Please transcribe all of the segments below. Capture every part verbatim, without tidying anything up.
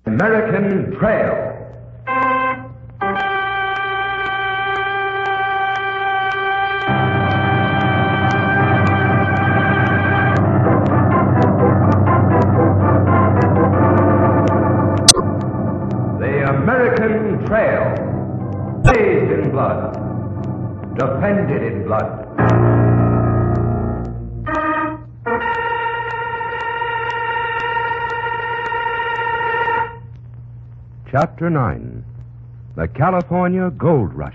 American Trail. The American Trail. Bathed in blood. Defended in blood. Chapter nine. The California Gold Rush.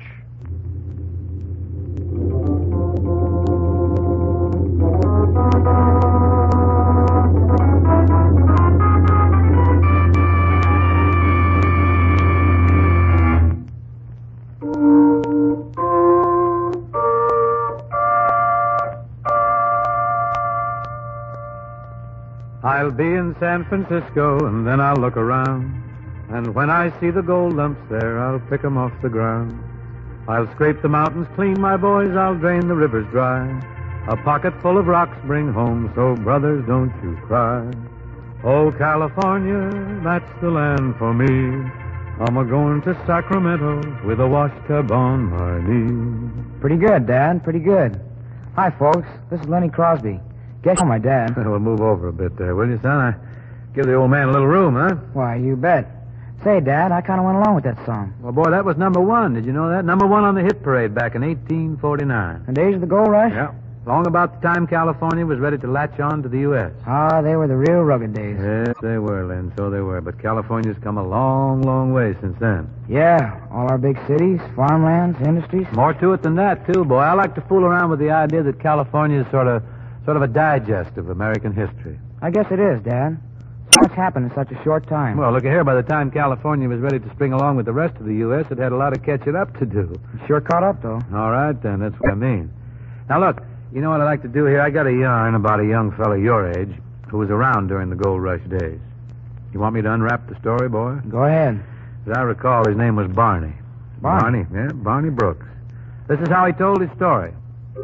I'll be in San Francisco, and then I'll look around. And when I see the gold lumps there, I'll pick 'em off the ground. I'll scrape the mountains clean, my boys, I'll drain the rivers dry. A pocket full of rocks bring home, so brothers, don't you cry. Oh, California, that's the land for me. I'm a-going to Sacramento with a washtub on my knee. Pretty good, Dad, pretty good. Hi, folks, this is Lenny Crosby. Guess you're my dad. We'll move over a bit there, will you, son? I give the old man a little room, huh? Why, you bet. Say, Dad, I kind of went along with that song. Well, boy, that was number one. Did you know that? Number one on the hit parade back in eighteen forty-nine. The days of the gold rush? Yeah. Long about the time California was ready to latch on to the U S Ah, they were the real rugged days. Yes, they were, Lynn, so they were. But California's come a long, long way since then. Yeah, all our big cities, farmlands, industries. More to it than that, too, boy. I like to fool around with the idea that California is sort of, sort of a digest of American history. I guess it is, Dad. So much happened in such a short time. Well, look here. By the time California was ready to spring along with the rest of the U S, it had a lot of catching up to do. Sure caught up, though. All right, then. That's what I mean. Now, look, you know what I like to do here? I got a yarn about a young fellow your age who was around during the gold rush days. You want me to unwrap the story, boy? Go ahead. As I recall, his name was Barney. Barney? Barney, yeah, Barney Brooks. This is how he told his story.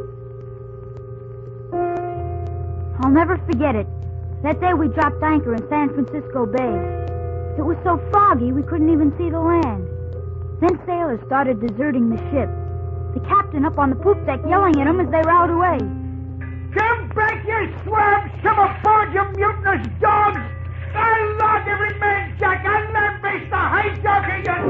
I'll never forget it. That day we dropped anchor in San Francisco Bay. It was so foggy we couldn't even see the land. Then sailors started deserting the ship. The captain up on the poop deck yelling at them as they rowed away. Come back, you swabs! Come aboard, you mutinous dogs! I'll log every man, Jack! I'll lambaste the hijacker, you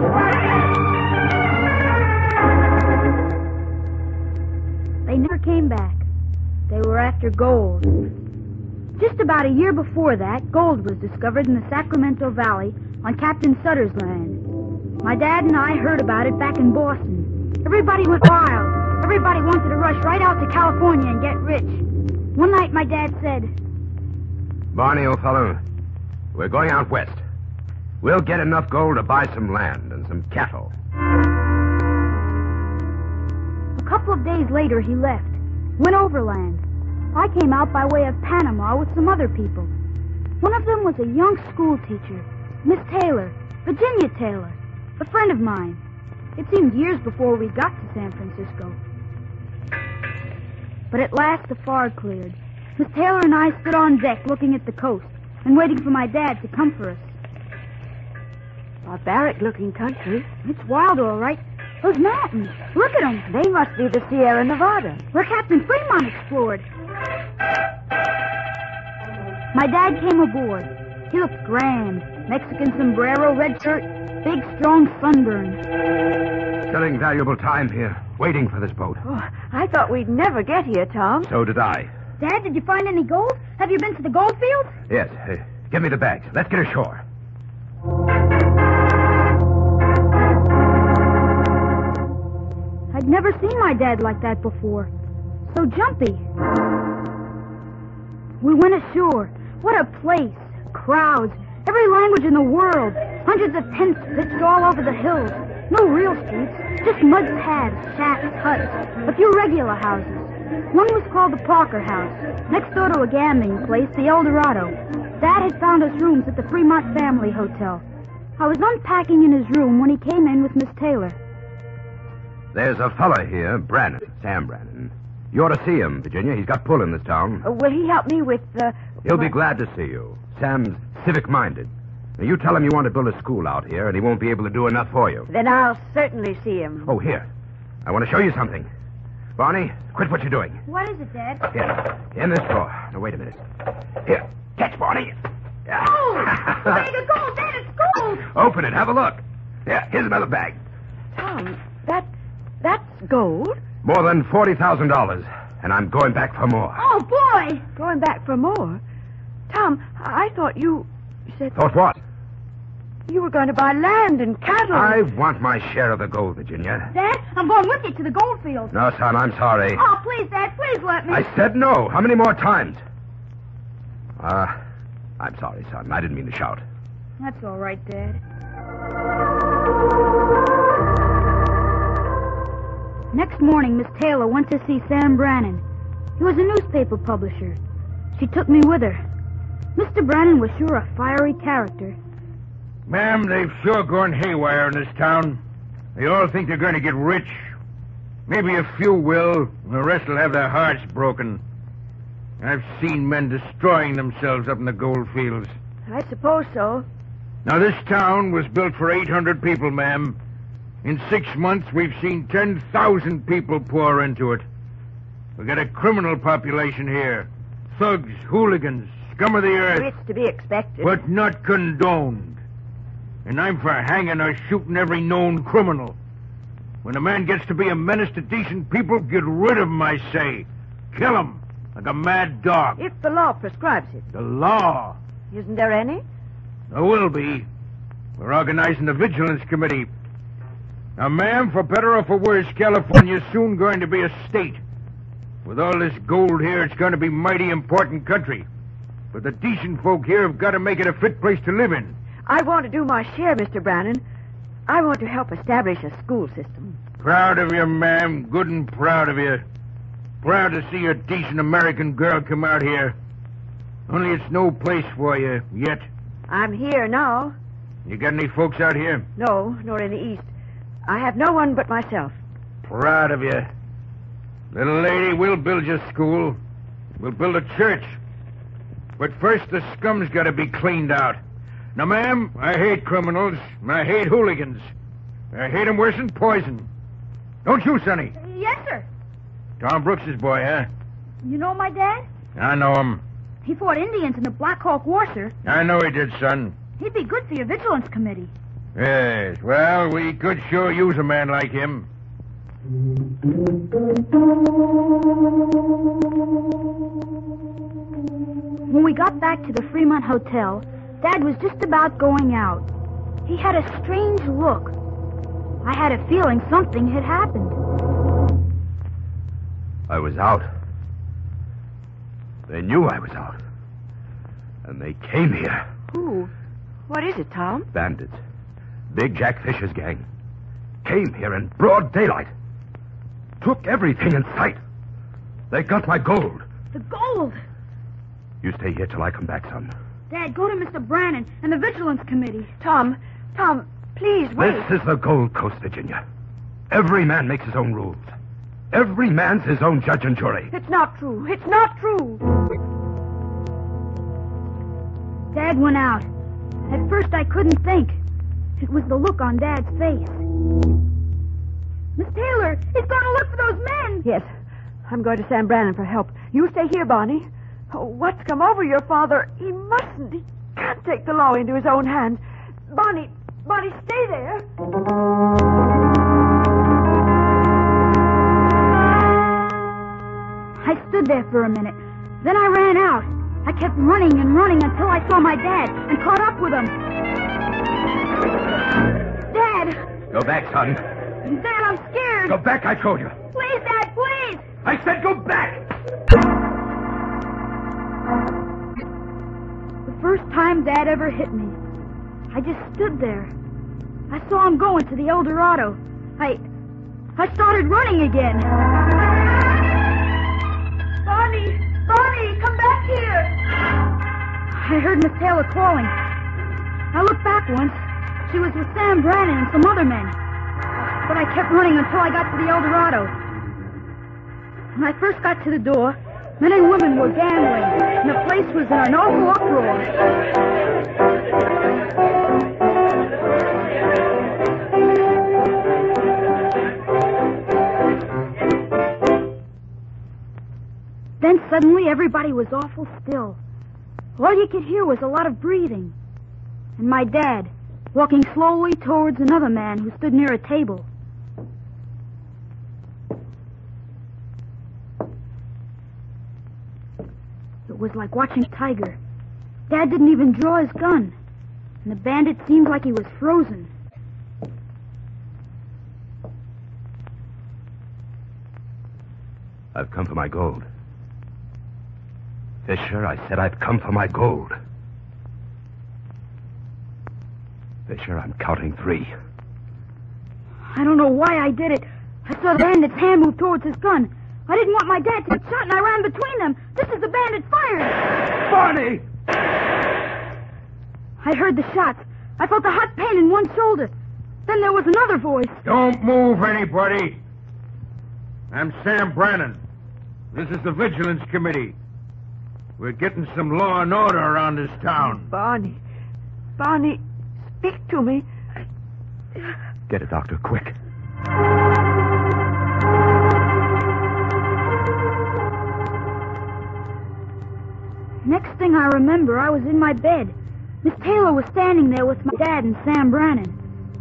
swabs! They never came back. They were after gold. Just about a year before that, gold was discovered in the Sacramento Valley on Captain Sutter's land. My dad and I heard about it back in Boston. Everybody went wild. Everybody wanted to rush right out to California and get rich. One night my dad said, Barney, old fellow, we're going out west. We'll get enough gold to buy some land and some cattle. A couple of days later he left, went overland. I came out by way of Panama with some other people. One of them was a young school teacher, Miss Taylor, Virginia Taylor, a friend of mine. It seemed years before we got to San Francisco. But at last the fog cleared. Miss Taylor and I stood on deck looking at the coast and waiting for my dad to come for us. Barbaric-looking country. It's wild, all right. Those mountains. Look at them. They must be the Sierra Nevada. Where Captain Fremont explored. My dad came aboard. He looked grand. Mexican sombrero, red shirt, big, strong sunburn. Killing valuable time here, waiting for this boat. Oh, I thought we'd never get here, Tom. So did I. Dad, did you find any gold? Have you been to the gold fields? Yes. Uh, give me the bags. Let's get ashore. I'd never seen my dad like that before. So jumpy. We went ashore. What a place. Crowds. Every language in the world. Hundreds of tents pitched all over the hills. No real streets. Just mud paths, shacks, huts. A few regular houses. One was called the Parker House. Next door to a gambling place, the El Dorado. Dad had found us rooms at the Fremont Family Hotel. I was unpacking in his room when he came in with Miss Taylor. There's a fella here, Brannon, Sam Brannon. You ought to see him, Virginia. He's got pull in this town. Uh, will he help me with... Uh, He'll my... be glad to see you. Sam's civic-minded. Now, you tell him you want to build a school out here, and he won't be able to do enough for you. Then I'll certainly see him. Oh, here. I want to show you something. Barney, quit what you're doing. What is it, Dad? Here, in this drawer. Now, wait a minute. Here, catch, Barney. Oh, a bag of gold, Dad, it's gold. Open it, have a look. Here, here's another bag. Tom, that, that's gold? More than forty thousand dollars, and I'm going back for more. Oh, boy. Going back for more? Tom, I thought you said Thought what? you were going to buy land and cattle. I want my share of the gold, Virginia. Dad, I'm going with you to the gold field. No, son, I'm sorry. Oh, please, Dad, please let me. I said no. How many more times? Uh, I'm sorry, son. I didn't mean to shout. That's all right, Dad. Next morning, Miss Taylor went to see Sam Brannan. He was a newspaper publisher. She took me with her. Mister Brannan was sure a fiery character. Ma'am, they've sure gone haywire in this town. They all think they're going to get rich. Maybe a few will, and the rest will have their hearts broken. I've seen men destroying themselves up in the gold fields. I suppose so. Now, this town was built for eight hundred people, ma'am. In six months, we've seen ten thousand people pour into it. We've got a criminal population here. Thugs, hooligans, scum of the earth. It's to be expected. But not condoned. And I'm for hanging or shooting every known criminal. When a man gets to be a menace to decent people, get rid of him, I say. Kill him, like a mad dog. If the law prescribes it. The law. Isn't there any? There will be. We're organizing a vigilance committee. Now, ma'am, for better or for worse, California's soon going to be a state. With all this gold here, it's going to be mighty important country. But the decent folk here have got to make it a fit place to live in. I want to do my share, Mister Brannan. I want to help establish a school system. Proud of you, ma'am. Good and proud of you. Proud to see a decent American girl come out here. Only it's no place for you yet. I'm here now. You got any folks out here? No, nor in the East. I have no one but myself. Proud of you. Little lady, we'll build your school. We'll build a church. But first, the scum's got to be cleaned out. Now, ma'am, I hate criminals, and I hate hooligans. I hate them worse than poison. Don't you, Sonny? Yes, sir. Tom Brooks's boy, huh? You know my dad? I know him. He fought Indians in the Black Hawk War, sir. I know he did, son. He'd be good for your vigilance committee. Yes, well, we could sure use a man like him. When we got back to the Fremont Hotel, Dad was just about going out. He had a strange look. I had a feeling something had happened. I was out. They knew I was out. And they came here. Who? What is it, Tom? Bandits. Big Jack Fisher's gang. Came here in broad daylight. Took everything in sight. They got my gold. The gold! You stay here till I come back, son. Dad, go to Mister Brannan and the vigilance committee. Tom, Tom, please wait. This is the Gold Coast, Virginia. Every man makes his own rules. Every man's his own judge and jury. It's not true. It's not true. Dad went out. At first I couldn't think. It was the look on Dad's face. Miss Taylor, he's going to look for those men. Yes, I'm going to Sam Brannan for help. You stay here, Bonnie. Oh, what's come over your father? He mustn't. He can't take the law into his own hands. Bonnie, Bonnie, stay there. I stood there for a minute. Then I ran out. I kept running and running until I saw my dad and caught up with him. Dad! Go back, son. Dad, I'm scared. Go back, I told you. Please, Dad, please. I said go back. The first time Dad ever hit me, I just stood there. I saw him going to the El Dorado. I... I started running again. Bonnie! Bonnie, come back here! I heard Miss Taylor calling. I looked back once. She was with Sam Brannan and some other men. But I kept running until I got to the El Dorado. When I first got to the door, men and women were gambling, and the place was in an awful uproar. suddenly everybody was awful still. All you could hear was a lot of breathing. And my dad, walking slowly towards another man who stood near a table. It was like watching a tiger. Dad didn't even draw his gun. And the bandit seemed like he was frozen. I've come for my gold. Fisher, I said I've come for my gold. Fisher, I'm counting three. I don't know why I did it. I saw the bandit's hand move towards his gun. I didn't want my dad to get shot, and I ran between them. Just as the bandit fired. Barney! I heard the shots. I felt a hot pain in one shoulder. Then there was another voice. Don't move, anybody. I'm Sam Brannan. This is the Vigilance Committee. We're getting some law and order around this town. Barney. Barney, speak to me. Get a doctor, quick. Next thing I remember, I was in my bed. Miss Taylor was standing there with my dad and Sam Brannan.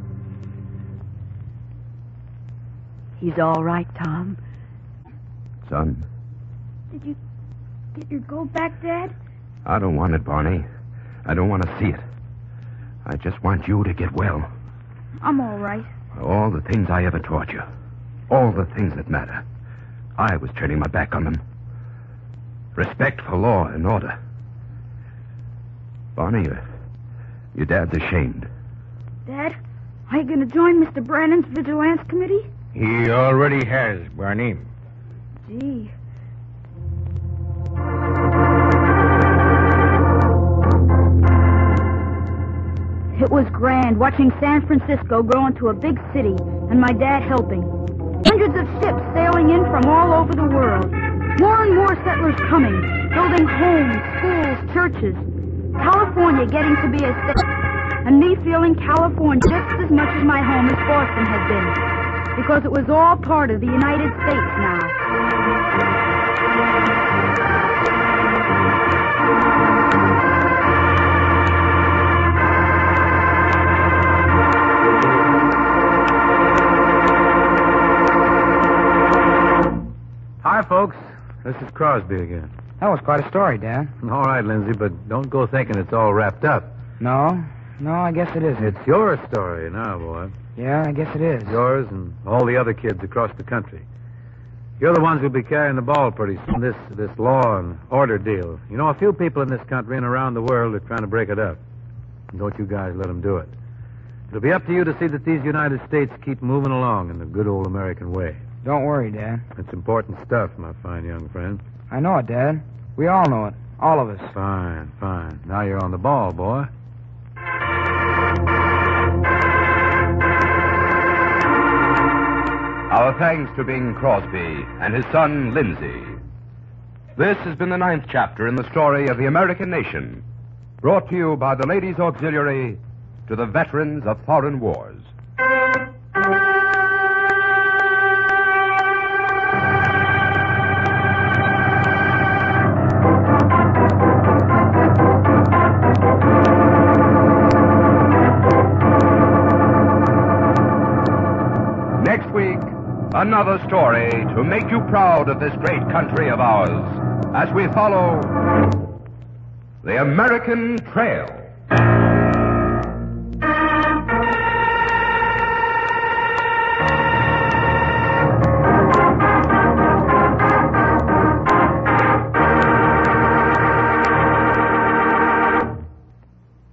He's all right, Tom. Son, Did you get your gold back, Dad? I don't want it, Barney. I don't want to see it. I just want you to get well. I'm all right. All the things I ever taught you. All the things that matter. I was turning my back on them. Respect for law and order. Barney, your, your dad's ashamed. Dad, are you going to join Mister Brannan's Vigilance Committee? He already has, Barney. Gee. It was grand watching San Francisco grow into a big city and my dad helping. Hundreds of ships sailing in from all over the world. More and more settlers coming, building homes, schools, churches. California getting to be a state. And me feeling California just as much as my home as Boston had been. Because it was all part of the United States now. Hi, folks. This is Crosby again. That was quite a story, Dad. All right, Lindsay, but don't go thinking it's all wrapped up. No, no, I guess it isn't. It's your story now, boy. Yeah, I guess it is. Yours and all the other kids across the country. You're the ones who'll be carrying the ball pretty soon, this, this law and order deal. You know, a few people in this country and around the world are trying to break it up. And don't you guys let them do it. It'll be up to you to see that these United States keep moving along in the good old American way. Don't worry, Dad. It's important stuff, my fine young friend. I know it, Dad. We all know it. All of us. Fine, fine. Now you're on the ball, boy. Our thanks to Bing Crosby and his son, Lindsay. This has been the ninth chapter in the story of the American nation, brought to you by the Ladies' Auxiliary to the veterans of foreign wars. Next week, another story to make you proud of this great country of ours as we follow the American Trail.